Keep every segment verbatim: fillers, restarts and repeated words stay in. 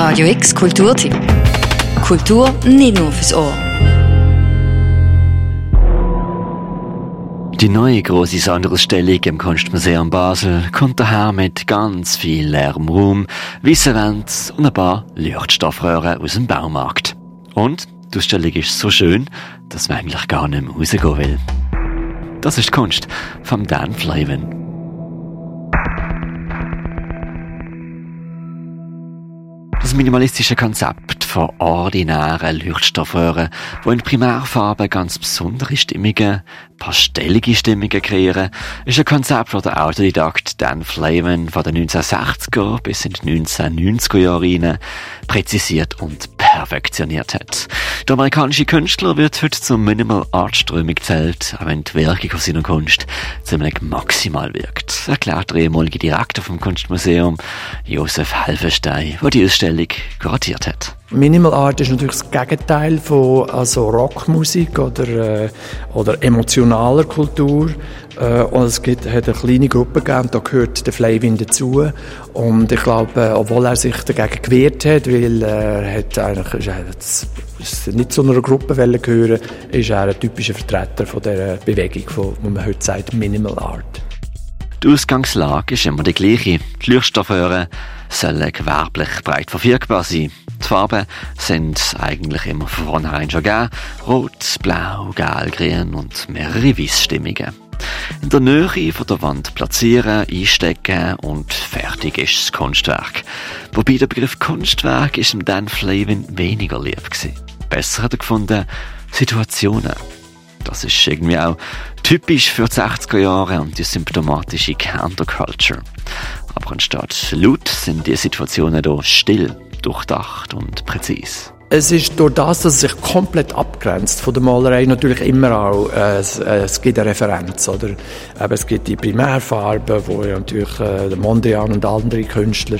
Radio X Kulturtipp. Kultur nicht nur fürs Ohr. Die neue grosse Sonderausstellung im Kunstmuseum Basel kommt daher mit ganz viel leerem Raum, weissen Wänden und ein paar Leuchtstoffröhren aus dem Baumarkt. Und die Ausstellung ist so schön, dass man eigentlich gar nicht mehr rausgehen will. Das ist die Kunst von Dan Flavin. Das minimalistische Konzept von ordinären Leuchtstoffröhren, die in Primärfarben ganz besondere Stimmungen, pastellige Stimmungen kreieren, ist ein Konzept, das der Autodidakt Dan Flavin von den neunzehnhundertsechziger bis in die neunzehnhundertneunziger Jahre hinein präzisiert und perfektioniert hat. Der amerikanische Künstler wird heute zur Minimal Art Strömung gezählt, auch wenn die Wirkung von seiner Kunst ziemlich maximal wirkt, erklärt der ehemalige Direktor vom Kunstmuseum, Josef Helfenstein, der die Ausstellung kuratiert hat. Minimal Art ist natürlich das Gegenteil von also Rockmusik oder, äh, oder emotionaler Kultur. Äh, und es gibt, hat eine kleine Gruppe gegeben, da gehört der Flavin dazu. Und ich glaube, äh, obwohl er sich dagegen gewehrt hat, weil er hat eigentlich, er hat nicht zu einer Gruppe gehören, ist er ein typischer Vertreter von der Bewegung, von, wo man heute sagt Minimal Art. Die Ausgangslage ist immer die gleiche. Die Leuchtstoffröhren sollen gewerblich breit verfügbar sein. Die Farben sind eigentlich immer von vornherein schon gegeben. Rot, Blau, Gelb, Grün und mehrere Weissstimmungen. In der Nähe von der Wand platzieren, einstecken und fertig ist das Kunstwerk. Wobei der Begriff Kunstwerk ist dem Dan Flavin weniger lieb gewesen. Besser hat er gefunden, Situationen. Das ist irgendwie auch typisch für die sechziger Jahre und die symptomatische Counterculture. Aber anstatt laut sind die Situationen hier still, durchdacht und präzise. Es ist durch das, dass es sich komplett abgrenzt von der Malerei, natürlich immer auch, äh, es, äh, es gibt eine Referenz, oder? Eben, es gibt die Primärfarben, wo ja natürlich äh, der Mondrian und andere Künstler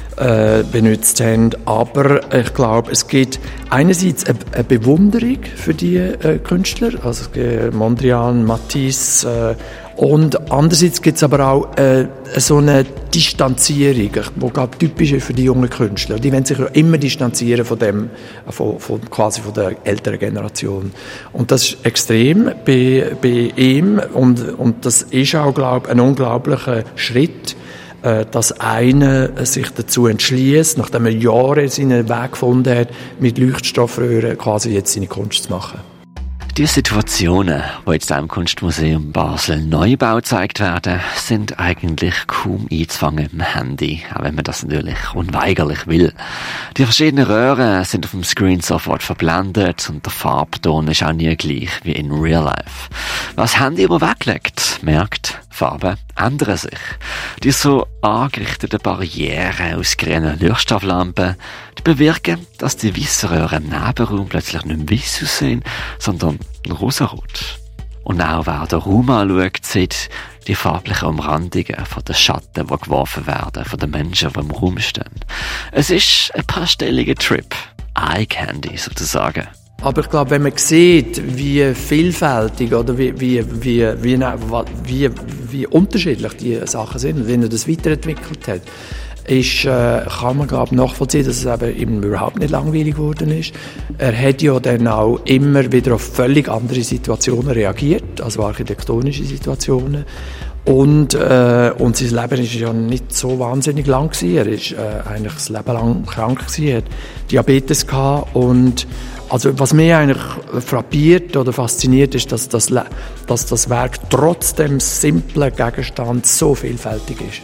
äh, benutzt haben, aber ich glaube, es gibt einerseits eine, eine Bewunderung für die äh, Künstler, also es gibt Mondrian, Matisse, äh, und andererseits gibt es aber auch äh, so eine Distanzierung, die glaube typisch ist für die jungen Künstler. Die wollen sich ja immer distanzieren von dem, von, von quasi von der älteren Generation. Und das ist extrem bei, bei ihm und, und das ist auch glaube ein unglaublicher Schritt, äh, dass einer sich dazu entschließt, nachdem er Jahre seinen Weg gefunden hat, mit Leuchtstoffröhren quasi jetzt seine Kunst zu machen. Die Situationen, die jetzt im Kunstmuseum Basel Neubau gezeigt werden, sind eigentlich kaum einzufangen im Handy, auch wenn man das natürlich unweigerlich will. Die verschiedenen Röhren sind auf dem Screen sofort verblendet und der Farbton ist auch nie gleich wie in Real Life. Was das Handy aber weglegt, merkt, Farben ändern sich. Die so angerichteten Barrieren aus grünen Leuchtstofflampen, die bewirken, dass die weißen Röhren im Nebenraum plötzlich nicht mehr weiss aussehen, sondern rosarot. Und auch wer den Raum anschaut, sieht die farblichen Umrandungen von den Schatten, die geworfen werden, von den Menschen, die im Raum stehen. Es ist ein pastelliger Trip. Eye Candy sozusagen. Aber ich glaube, wenn man sieht, wie vielfältig oder wie, wie, wie, wie, wie, wie unterschiedlich die Sachen sind und wie er das weiterentwickelt hat, ist, äh, kann man glaube nachvollziehen, dass es eben ihm überhaupt nicht langweilig geworden ist. Er hat ja dann auch immer wieder auf völlig andere Situationen reagiert, also architektonische Situationen. Und, äh, und sein Leben ist ja nicht so wahnsinnig lang gewesen. Er ist äh, eigentlich das Leben lang krank gewesen, hat Diabetes gehabt und also was mich eigentlich frappiert oder fasziniert ist, dass das, dass das Werk trotz dem simplen Gegenstand so vielfältig ist.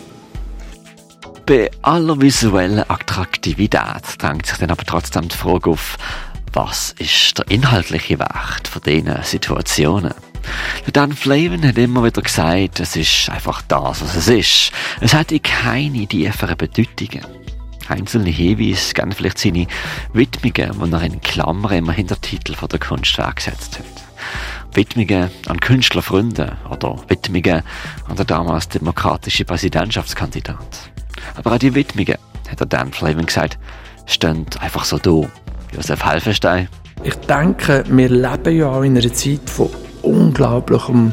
Bei aller visuellen Attraktivität drängt sich dann aber trotzdem die Frage auf, was ist der inhaltliche Wert von diesen Situationen? Dan Flavin hat immer wieder gesagt, es ist einfach das, was es ist. Es hat keine tieferen Bedeutungen. Einzelne Hinweise geben vielleicht seine Widmungen, die er in Klammern immer hinter Titel von der Kunstwerk gesetzt hat. Widmungen an Künstlerfreunde oder Widmungen an den damals demokratischen Präsidentschaftskandidat. Aber auch die Widmungen, hat der Dan Flavin gesagt, stehen einfach so da. Josef Helfenstein. Ich denke, wir leben ja auch in einer Zeit von unglaublichem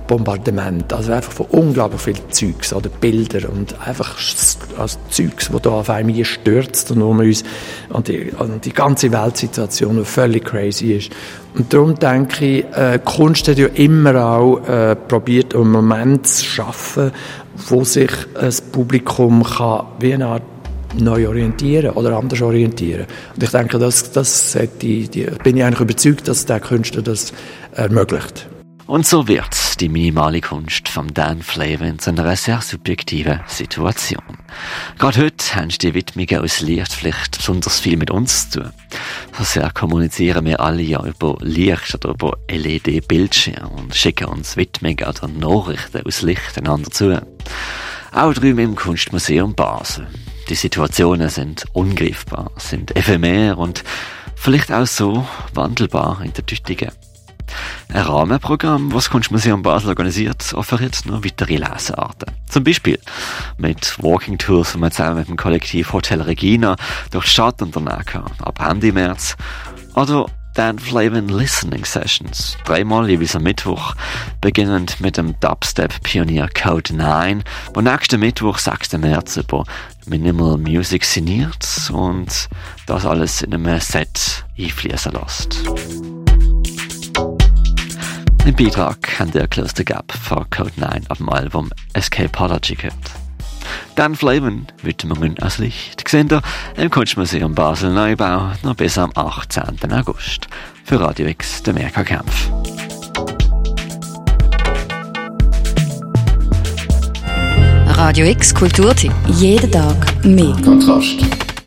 Bombardement, also einfach von unglaublich viel Zeugs oder Bilder und einfach also Zeugs, das da auf einem einstürzt und wo man uns an die, an die ganze Weltsituation völlig crazy ist. Und darum denke ich, äh, Kunst hat ja immer auch äh, probiert, einen Moment zu schaffen, wo sich das Publikum kann wie eine Art neu orientieren oder anders orientieren. Und ich denke, das, das die, die, bin ich eigentlich überzeugt, dass der Künstler das ermöglicht. Und so wird die minimale Kunst vom Dan Flavin zu einer sehr subjektiven Situation. Gerade heute haben die Widmungen aus Licht vielleicht besonders viel mit uns zu tun. So sehr kommunizieren wir alle ja über Licht oder über L E D-Bildschirme und schicken uns Widmungen oder Nachrichten aus Licht einander zu. Auch drüben im Kunstmuseum Basel. Die Situationen sind ungreifbar, sind ephemer und vielleicht auch so wandelbar in der Deutungen. Ein Rahmenprogramm, das das Kunstmuseum Basel organisiert, offeriert noch weitere Lesearten. Zum Beispiel mit Walking Tours, die man zusammen mit dem Kollektiv Hotel Regina durch die Stadt unternehmen kann, ab Ende März. Oder Dan Flavin Listening Sessions, dreimal jeweils am Mittwoch, beginnend mit dem Dubstep-Pionier Code neun, der nächsten Mittwoch, sechsten März, über Minimal Music sinniert und das alles in einem Set einfließen lässt. Im Beitrag haben der Close the Gap von Code neun ab dem Album Escapology gehört. Dan Flavin, Widmungen aus Licht, seht ihr im Kunstmuseum Basel Neubau noch bis am achtzehnten August. Für Radio X, der Mirka Kempf. Radio X Kulturtipp. Jeden Tag mehr. Kontrast.